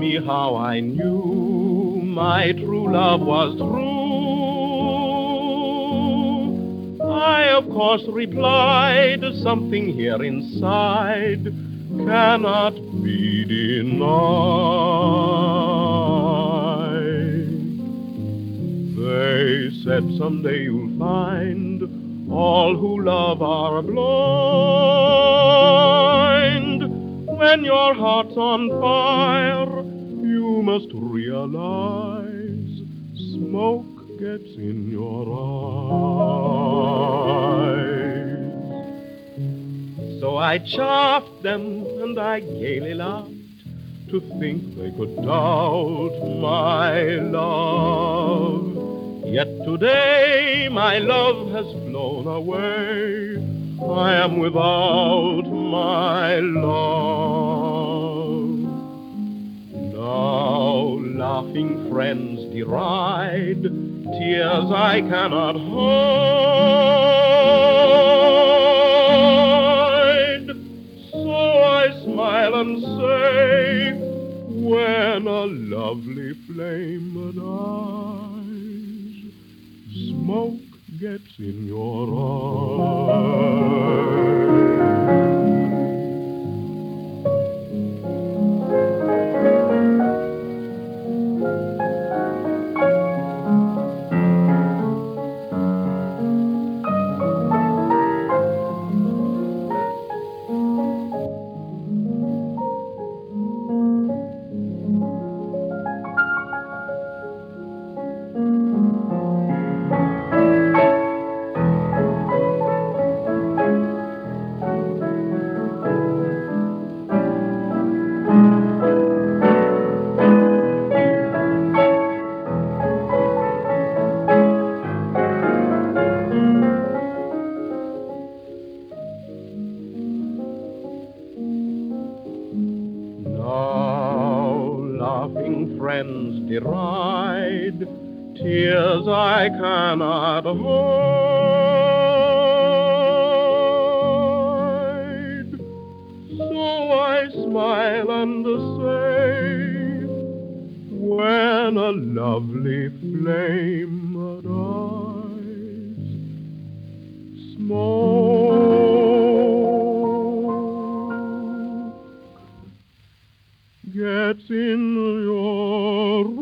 me how I knew my true love was true. I, of course, replied, something here inside cannot be denied. They said someday you'll find all who love are blind. When your heart's on fire, you must realize smoke gets in your eyes. So I chaffed them and I gaily laughed to think they could doubt my love. Yet today my love has flown away. I am without my love. Now laughing friends deride tears I cannot hide. So I smile and say, when a lovely flame dies, smoke gets in your eyes. Now laughing friends deride tears I cannot hide. So I smile and say, when a lovely flame dies, smoke gets in your